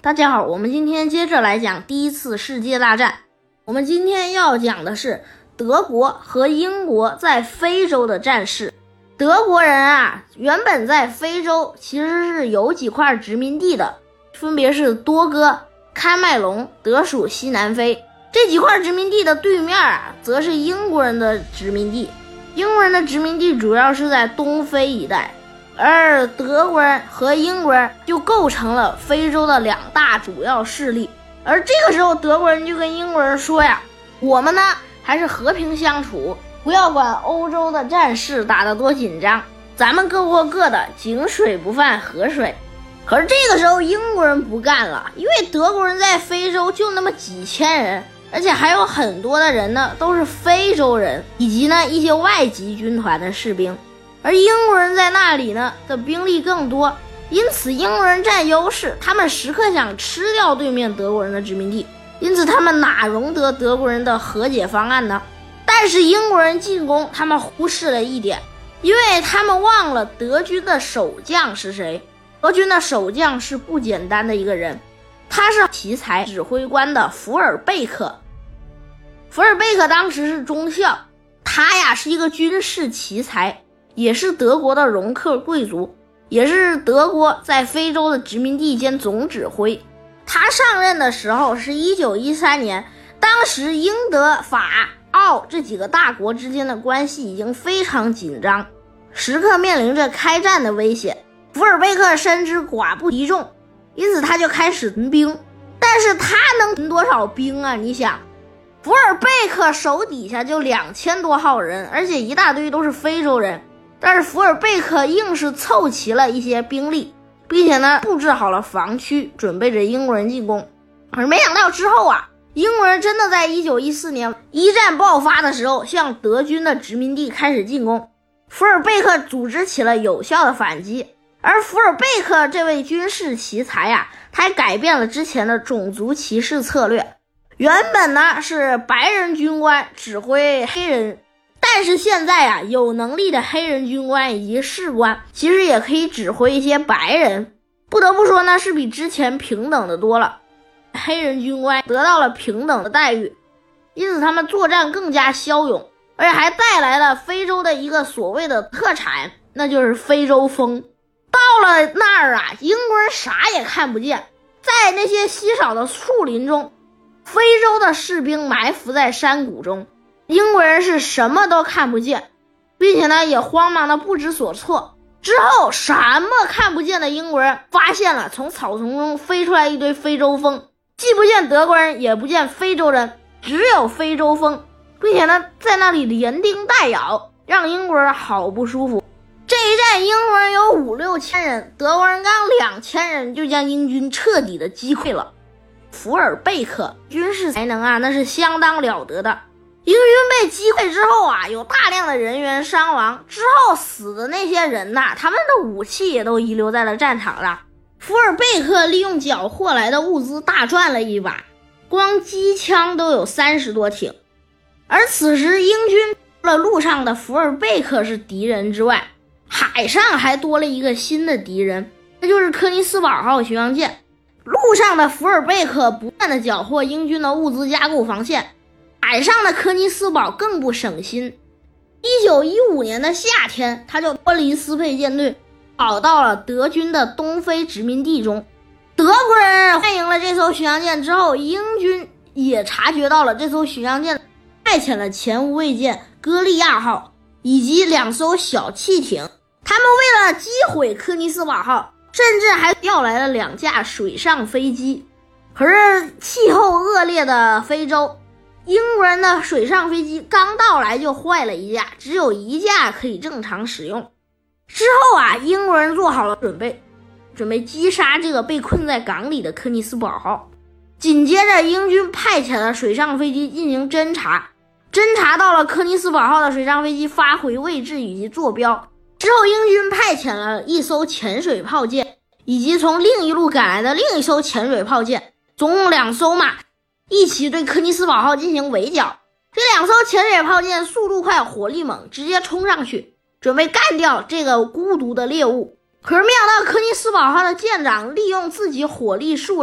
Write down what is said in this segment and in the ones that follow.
大家好，我们今天接着来讲第一次世界大战。我们今天要讲的是德国和英国在非洲的战事。德国人原本在非洲其实是有几块殖民地的，分别是多哥、喀麦隆、德属西南非。这几块殖民地的对面则是英国人的殖民地。英国人的殖民地主要是在东非一带，而德国人和英国人就构成了非洲的两大主要势力。而这个时候德国人就跟英国人说我们呢还是和平相处，不要管欧洲的战事打得多紧张，咱们各过各的，井水不犯河水。可是这个时候英国人不干了，因为德国人在非洲就那么几千人，而且还有很多的人呢都是非洲人，以及呢一些外籍军团的士兵。而英国人在那里呢的兵力更多，因此英国人占优势，他们时刻想吃掉对面德国人的殖民地，因此他们哪容得德国人的和解方案呢？但是英国人进攻，他们忽视了一点，因为他们忘了德军的守将是谁。德军的守将是不简单的一个人，他是奇才指挥官的福尔贝克。福尔贝克当时是中校，他是一个军事奇才，也是德国的容克贵族，也是德国在非洲的殖民地兼总指挥。他上任的时候是1913年，当时英德法澳这几个大国之间的关系已经非常紧张，时刻面临着开战的危险。福尔贝克深知寡不敌众，因此他就开始屯兵。但是他能屯多少兵啊？你想，福尔贝克手底下就2000多号人，而且一大堆都是非洲人。但是福尔贝克硬是凑齐了一些兵力，并且呢布置好了防区，准备着英国人进攻。而没想到之后英国人真的在1914年一战爆发的时候向德军的殖民地开始进攻。福尔贝克组织起了有效的反击，而福尔贝克这位军事奇才他还改变了之前的种族歧视策略。原本呢是白人军官指挥黑人，但是现在有能力的黑人军官以及士官其实也可以指挥一些白人，不得不说呢是比之前平等的多了。黑人军官得到了平等的待遇，因此他们作战更加骁勇，而且还带来了非洲的一个所谓的特产，那就是非洲蜂。到了那儿英国人啥也看不见，在那些稀少的树林中，非洲的士兵埋伏在山谷中，英国人是什么都看不见，并且呢也慌忙的不知所措。之后什么看不见的英国人发现了从草丛中飞出来一堆非洲蜂，既不见德国人也不见非洲人，只有非洲蜂，并且呢在那里连叮带咬，让英国人好不舒服。这一战英国人有5-6千人，德国人刚2000人就将英军彻底的击溃了。福尔贝克军事才能那是相当了得的。英军被击溃之后有大量的人员伤亡，之后死的那些人他们的武器也都遗留在了战场上。福尔贝克利用缴获来的物资大赚了一把，光机枪都有30多挺。而此时英军除了陆上的福尔贝克是敌人之外，海上还多了一个新的敌人，那就是科尼斯堡号巡洋舰。陆上的福尔贝克不断的缴获英军的物资加固防线，海上的科尼斯堡更不省心。1915年的夏天，他就脱离斯佩舰队，跑到了德军的东非殖民地中。德国人欢迎了这艘巡洋舰之后，英军也察觉到了这艘巡洋舰，派遣了前无畏舰歌利亚号以及2艘小汽艇。他们为了击毁科尼斯堡号，甚至还调来了2架水上飞机。可是气候恶劣的非洲，英国人的水上飞机刚到来就坏了一架，只有1架可以正常使用。之后英国人做好了准备击杀这个被困在港里的科尼斯堡号。紧接着英军派遣了水上飞机进行侦察到了科尼斯堡号的水上飞机发回位置以及坐标。之后英军派遣了1艘潜水炮舰以及从另一路赶来的另一艘潜水炮舰，总共2艘一起对科尼斯堡号进行围剿。这2艘潜水炮舰速度快火力猛，直接冲上去准备干掉这个孤独的猎物。可是没想到科尼斯堡号的舰长利用自己火力数量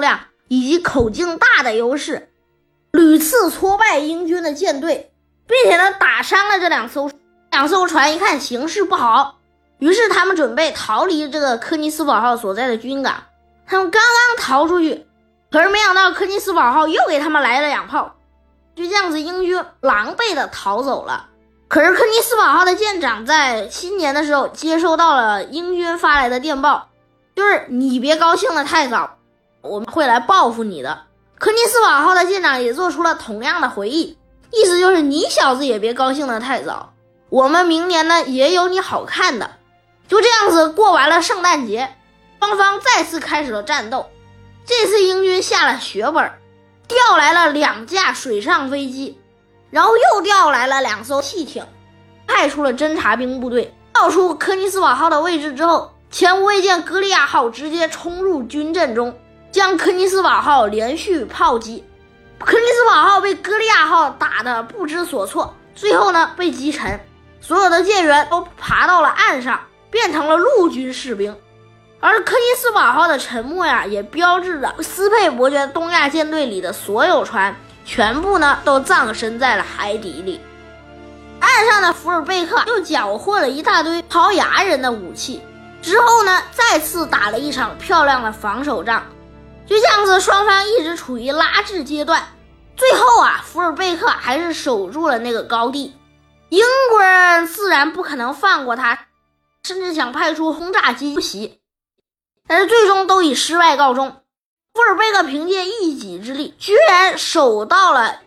以及口径大的优势，屡次挫败英军的舰队，并且呢打伤了这两艘船。一看形势不好，于是他们准备逃离这个科尼斯堡号所在的军港。他们刚刚逃出去，可是没想到科尼斯堡号又给他们来了2炮，就这样子英军狼狈的逃走了。可是科尼斯堡号的舰长在新年的时候接收到了英军发来的电报，就是你别高兴的太早，我们会来报复你的。科尼斯堡号的舰长也做出了同样的回忆，意思就是你小子也别高兴的太早，我们明年呢也有你好看的。就这样子过完了圣诞节，双方再次开始了战斗。这次英军下了血本，调来了2架水上飞机，然后又调来了2艘汽艇，派出了侦察兵部队，调出科尼斯堡号的位置之后，前无畏舰歌利亚号直接冲入军阵中，将科尼斯堡号连续炮击。科尼斯堡号被歌利亚号打得不知所措，最后呢被击沉，所有的舰员都爬到了岸上，变成了陆军士兵。而科尼斯堡号的沉没呀，也标志着斯佩伯爵东亚舰队里的所有船全部呢都葬身在了海底里。岸上的福尔贝克又缴获了一大堆陶牙人的武器，之后呢再次打了一场漂亮的防守仗。就这样子，双方一直处于拉锯阶段。最后啊，福尔贝克还是守住了那个高地，英国人自然不可能放过他，甚至想派出轰炸机突袭，但是最终都以失败告终。福尔贝克凭借一己之力，居然守到了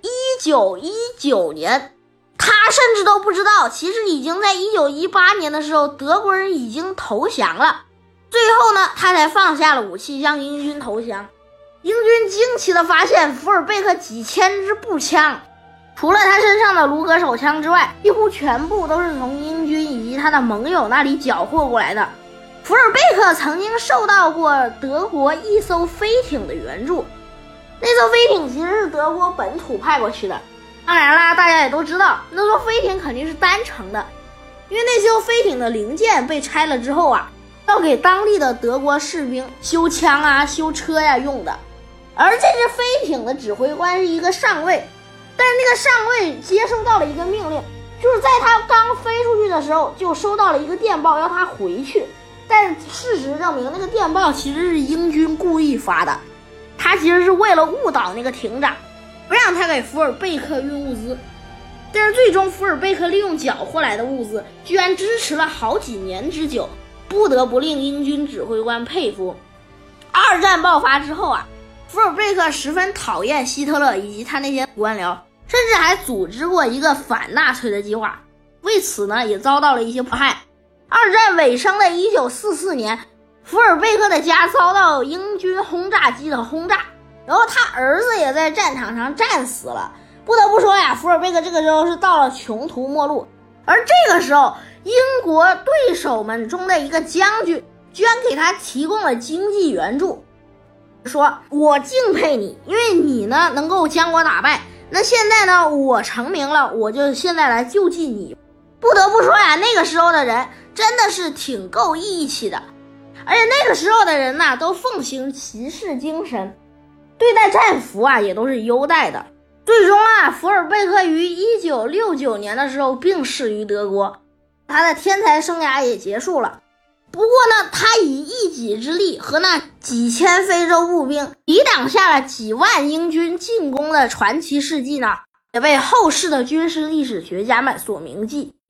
1919年。他甚至都不知道，其实已经在1918年的时候，德国人已经投降了。最后呢，他才放下了武器，向英军投降。英军惊奇地发现，福尔贝克几千支步枪，除了他身上的卢格手枪之外，几乎全部都是从英军以及他的盟友那里缴获过来的。福尔贝克曾经受到过德国一艘飞艇的援助，那艘飞艇其实是德国本土派过去的。当然啦，大家也都知道，那艘飞艇肯定是单程的，因为那艘飞艇的零件被拆了之后啊，要给当地的德国士兵修枪啊、修车呀用的。而这支飞艇的指挥官是一个上尉，但是那个上尉接收到了一个命令，就是在他刚飞出去的时候就收到了一个电报，要他回去。但事实证明，那个电报其实是英军故意发的，他其实是为了误导那个艇长，不让他给福尔贝克运物资。但是最终福尔贝克利用缴获来的物资，居然支持了好几年之久，不得不令英军指挥官佩服。二战爆发之后啊，福尔贝克十分讨厌希特勒以及他那些官僚，甚至还组织过一个反纳粹的计划，为此呢也遭到了一些迫害。二战尾声的1944年，福尔贝克的家遭到英军轰炸机的轰炸，然后他儿子也在战场上战死了。不得不说呀，福尔贝克这个时候是到了穷途末路。而这个时候，英国对手们中的一个将军居然给他提供了经济援助，说我敬佩你，因为你呢能够将我打败，那现在呢我成名了，我就现在来救济你。不得不说呀，那个时候的人真的是挺够义气的，而且那个时候的人呢都奉行骑士精神，对待战俘啊也都是优待的。最终啊，福尔贝克于1969年的时候病逝于德国，他的天才生涯也结束了。不过呢，他以一己之力和那几千非洲步兵抵挡下了几万英军进攻的传奇事迹呢，也被后世的军事历史学家们所铭记。